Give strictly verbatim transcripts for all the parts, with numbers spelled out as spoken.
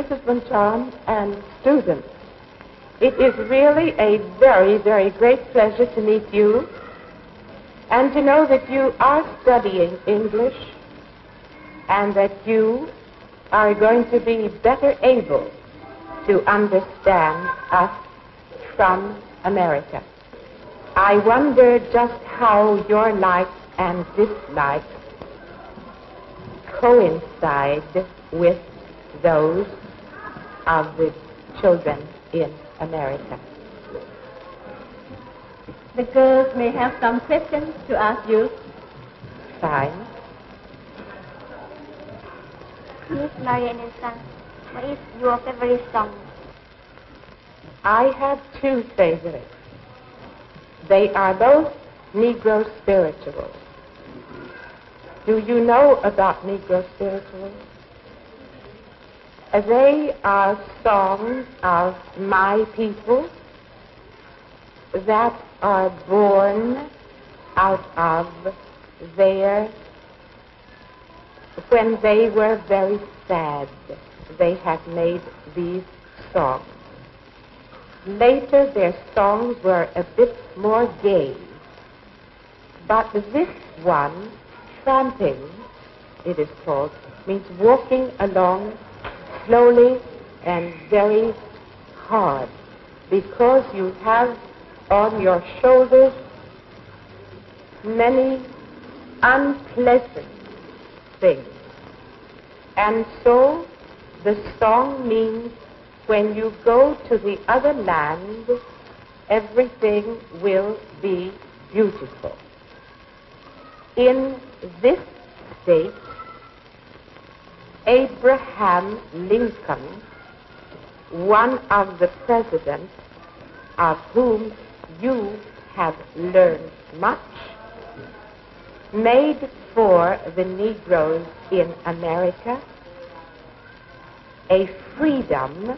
Missus Bonton and students, it is really a very, very great pleasure to meet you and to know that you are studying English and that you are going to be better able to understand us from America. I wonder just how your likes and dislikes coincide with those of the children in America. The girls may have some questions to ask you. Fine. Miss Marian and Son, what is your favorite song? I have two favorites. They are both Negro spirituals. Do you know about Negro spirituals? They are songs of my people that are born out of their, when they were very sad, they have made these songs. Later their songs were a bit more gay, but this one, tramping, it is called, means walking along slowly and very hard, because you have on your shoulders many unpleasant things. And so the song means when you go to the other land, everything will be beautiful. In this state, Abraham Lincoln, one of the presidents of whom you have learned much, made for the Negroes in America a freedom,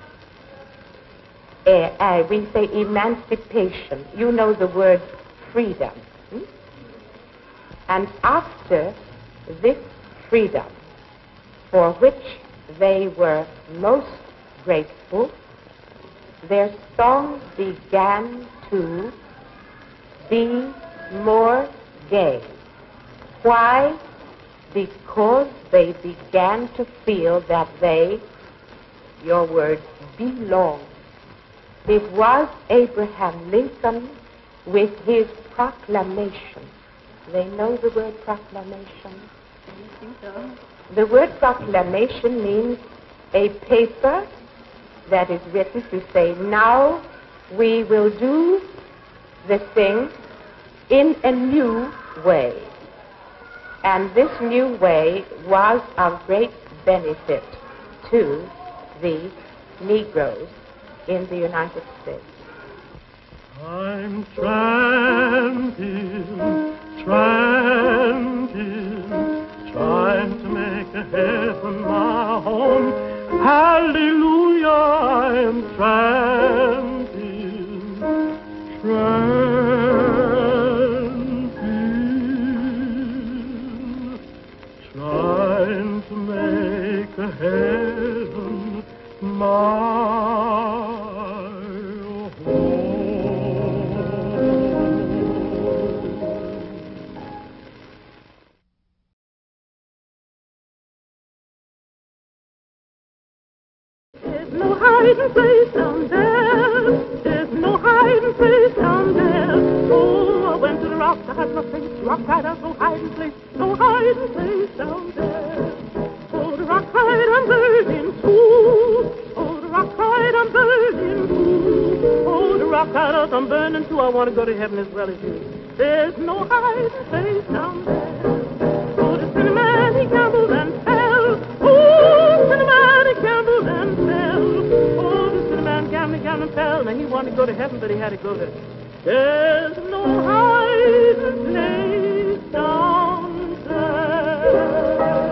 a, a, we say emancipation. You know the word freedom. Hmm? And after this freedom, for which they were most grateful, their songs began to be more gay. Why? Because they began to feel that they, your word, belonged. It was Abraham Lincoln with his proclamation. They know the word proclamation? I think so. The word proclamation means a paper that is written to say, now we will do the thing in a new way. And this new way was of great benefit to the Negroes in the United States. I'm tramping, tramping, trying to make a heaven my home. Hallelujah, I'm tramping, tramping, trying to make a heaven my hiding place down there. There's no hiding place down there. Oh, I went to the rock, I had my face rock right out, no hiding place, no hiding place down there. Oh, the rock hide I'm burning too. Oh, the rock hide I'm burning too. Oh, the rock hide I'm burning too. I want to go to heaven as well as you. There's no hiding place down there. Oh, the cinnamon he gambled and fell. Oh, cinnamon he gambled and fell. And fell, and he wanted to go to heaven, but he had to go there. There's no hiding place down there.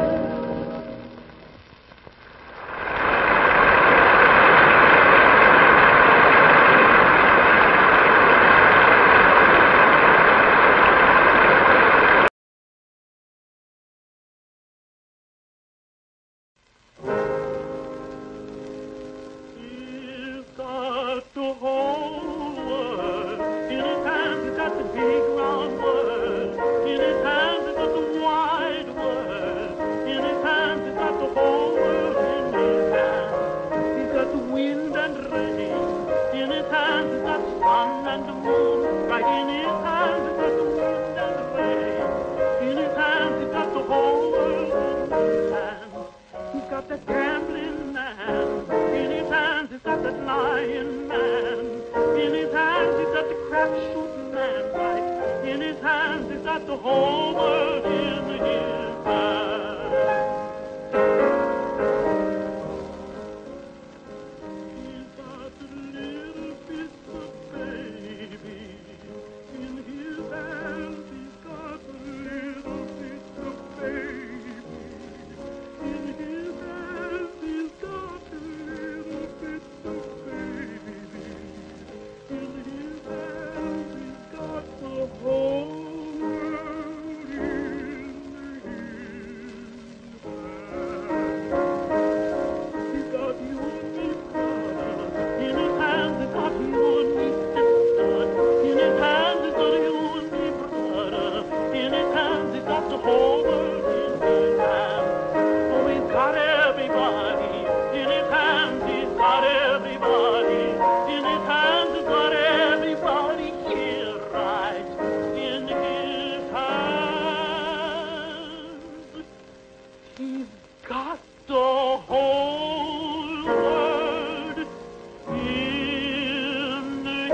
whole world in his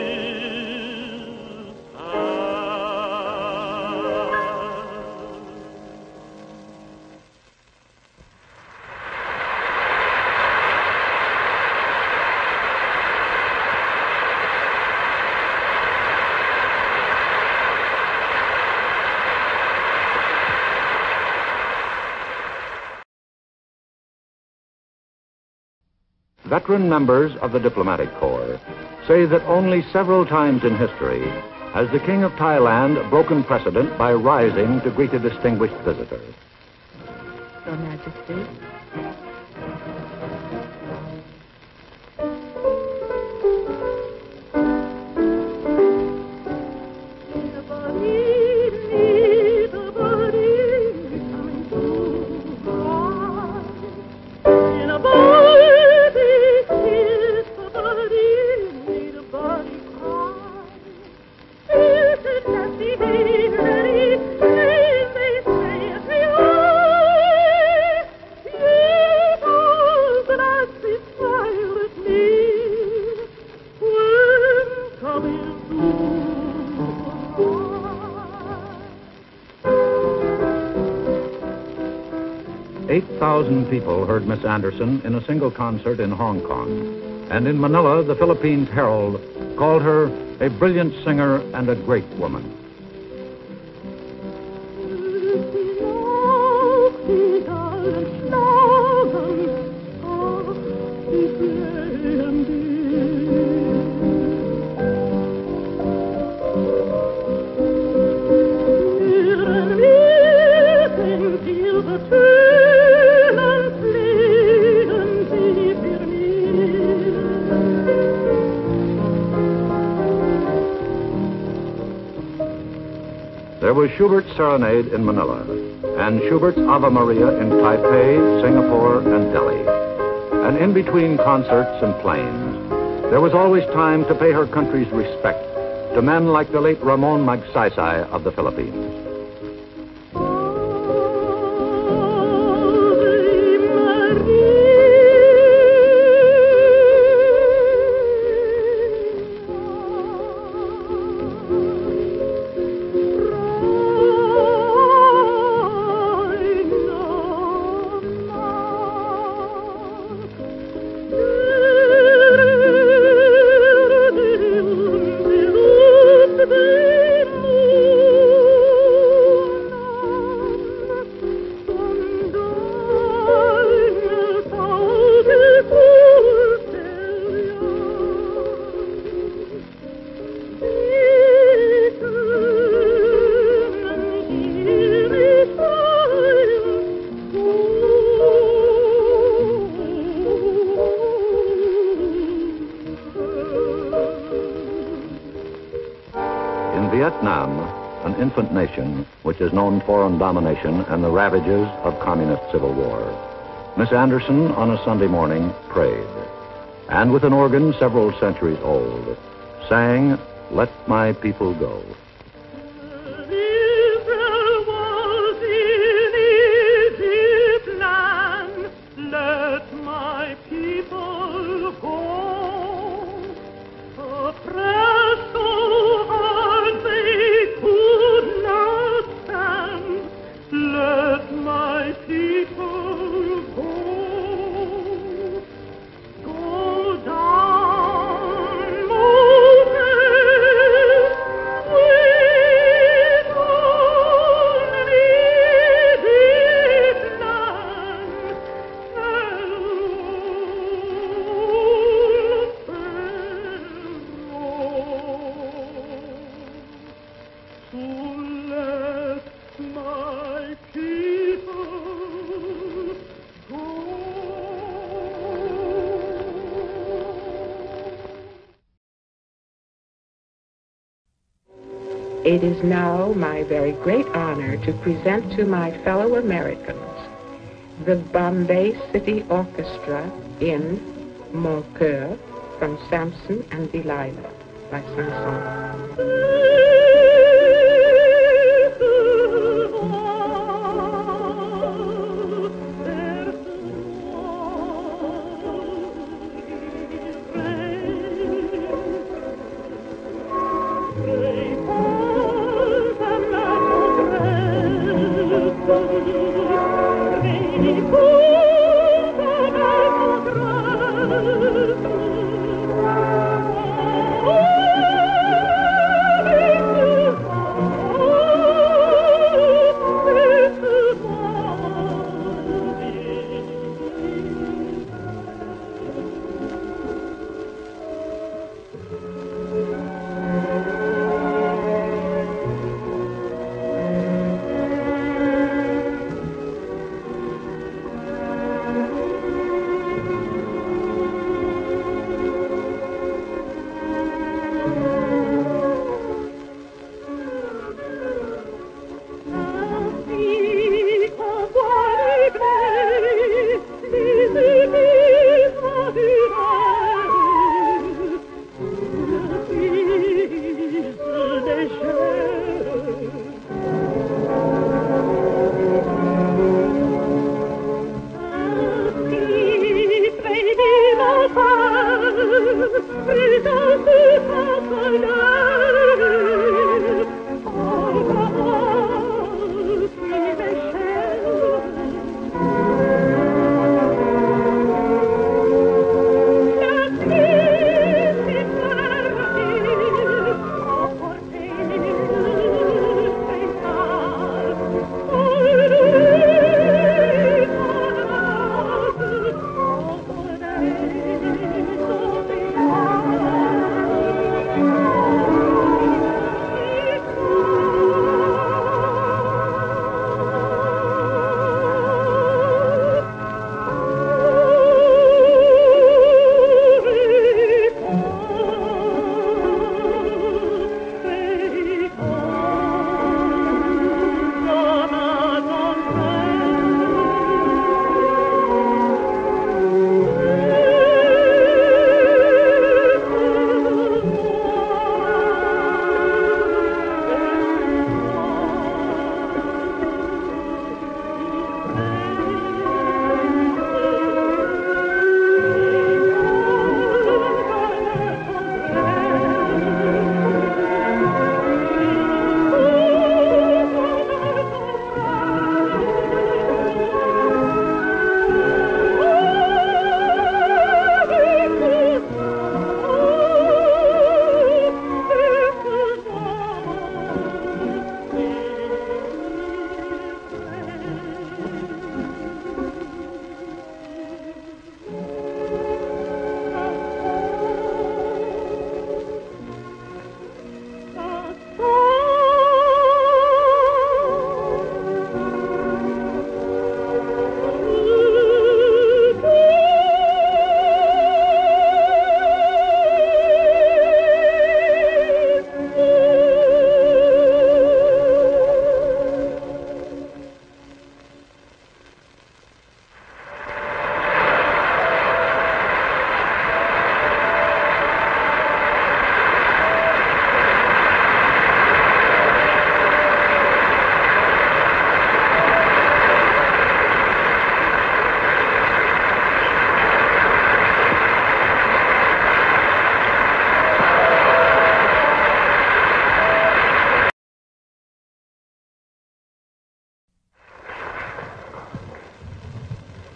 Veteran members of the diplomatic corps say that only several times in history has the King of Thailand broken precedent by rising to greet a distinguished visitor. Your Majesty. eight thousand people heard Miss Anderson in a single concert in Hong Kong. And in Manila, the Philippines Herald called her a brilliant singer and a great woman. There was Schubert's Serenade in Manila, and Schubert's Ave Maria in Taipei, Singapore, and Delhi. And in between concerts and planes, there was always time to pay her country's respect to men like the late Ramon Magsaysay of the Philippines. Vietnam, an infant nation which is known foreign domination and the ravages of communist civil war, Miss Anderson on a Sunday morning prayed, and with an organ several centuries old, sang, "Let My People Go." It is now my very great honor to present to my fellow Americans the Bombay City Orchestra in Mon Coeur from Samson and Delilah by Saint-Saëns.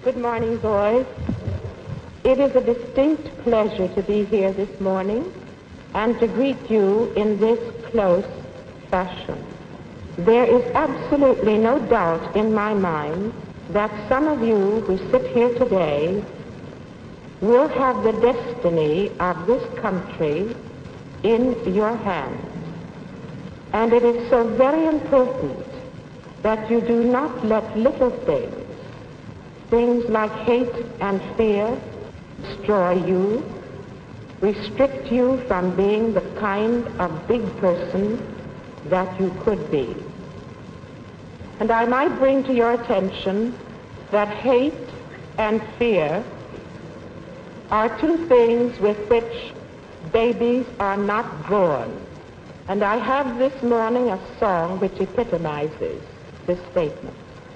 Good morning, boys. It is a distinct pleasure to be here this morning and to greet you in this close fashion. There is absolutely no doubt in my mind that some of you who sit here today will have the destiny of this country in your hands. And it is so very important that you do not let little things, things like hate and fear, destroy you, restrict you from being the kind of big person that you could be. And I might bring to your attention that hate and fear are two things with which babies are not born. And I have this morning a song which epitomizes this statement.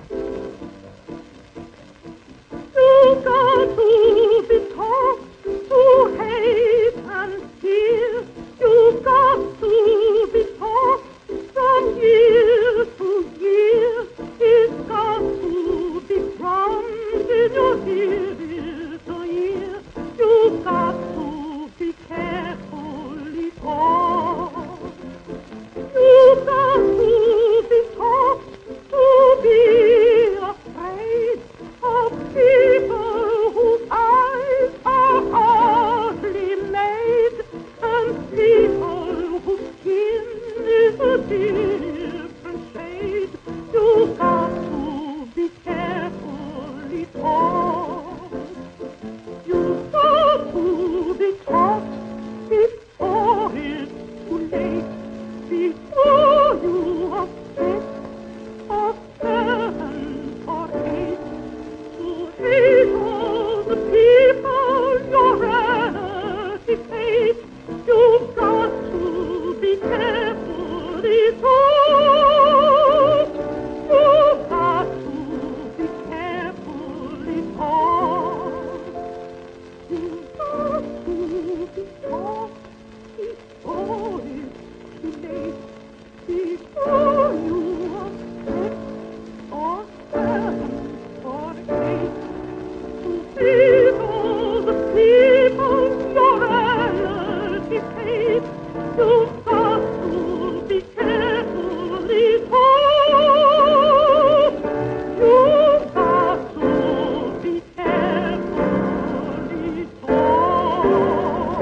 You got to be taught to hate and fear. You got to be taught from year to year. It's got to be drummed in your ear, ear to ear. You got to be carefully taught. You got to be taught to be afraid of people whose eyes are hardly made, and people whose skin is a different shade. You got to be carefully taught. You got to be taught before it's too late, before you are sick or stand or hate, to hate all the people your relatives hate. You've got to be carefully taught. You've got to be carefully taught. You've got to be taught before it's too late, before you are sick or stand or hate, to hate all the people your relatives hate. You've got to be carefully taught. You've got to be carefully taught.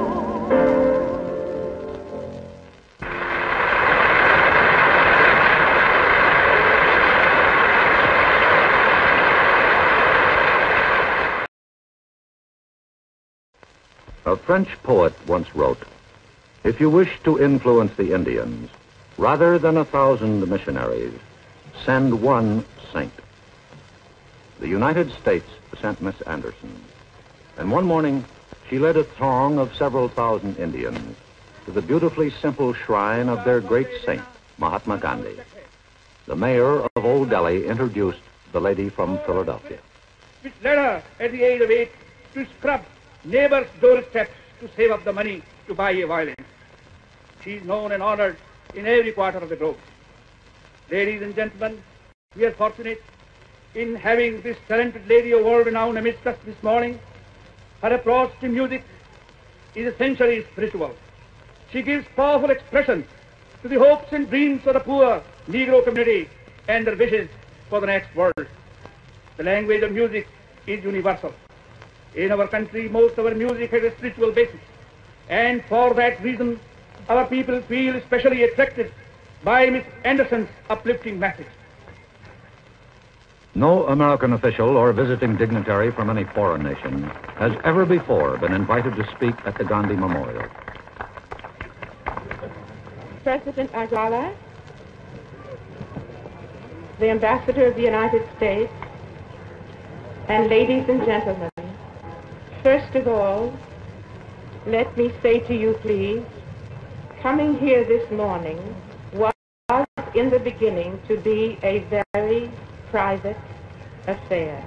A French poet once wrote, "If you wish to influence the Indians, rather than a thousand missionaries, send one saint." The United States sent Miss Anderson, and one morning she led a throng of several thousand Indians to the beautifully simple shrine of their great saint, Mahatma Gandhi. The mayor of Old Delhi introduced the lady from Philadelphia. Which led her at the age of eight to scrub neighbors' doorsteps to save up the money to buy a violin. She is known and honored in every quarter of the globe. Ladies and gentlemen, we are fortunate in having this talented lady of world renown amidst us this morning. Her approach to music is essentially spiritual. She gives powerful expression to the hopes and dreams of the poor Negro community and their wishes for the next world. The language of music is universal. In our country, most of our music has a spiritual basis, and for that reason, our people feel especially attracted by Miss Anderson's uplifting message. No American official or visiting dignitary from any foreign nation has ever before been invited to speak at the Gandhi Memorial. President Agrawala, the Ambassador of the United States, and ladies and gentlemen, first of all, let me say to you, please, coming here this morning was in the beginning to be a very private affair.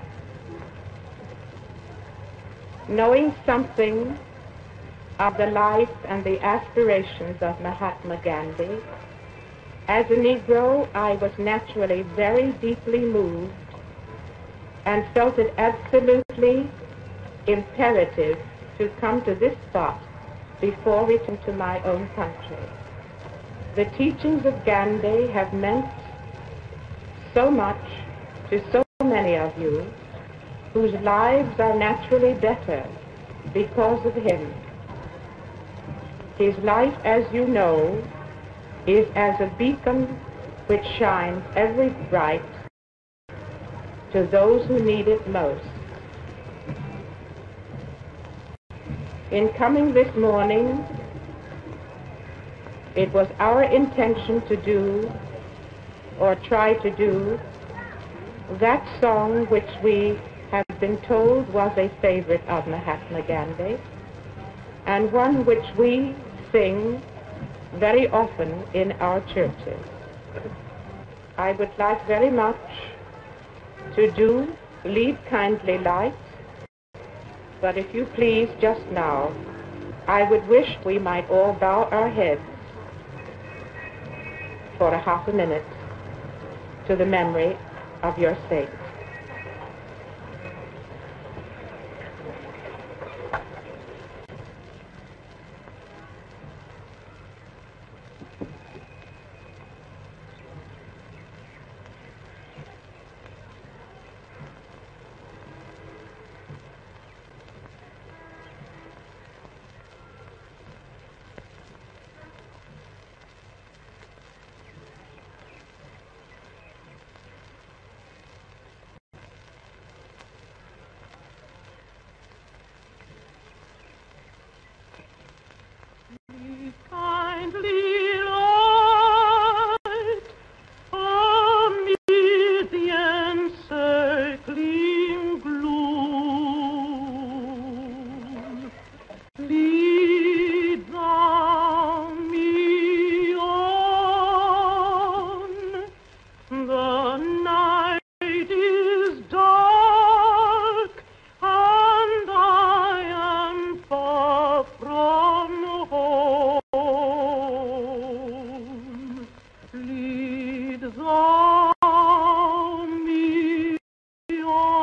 Knowing something of the life and the aspirations of Mahatma Gandhi, as a Negro, I was naturally very deeply moved and felt it absolutely imperative to come to this spot before returning to my own country. The teachings of Gandhi have meant so much to so many of you whose lives are naturally better because of him. His life, as you know, is as a beacon which shines every bright to those who need it most. In coming this morning, it was our intention to do, or try to do, that song which we have been told was a favorite of Mahatma Gandhi, and one which we sing very often in our churches. I would like very much to do Lead Kindly Light, but if you please, just now, I would wish we might all bow our heads for a half a minute to the memory of your saint. Lead thou me on.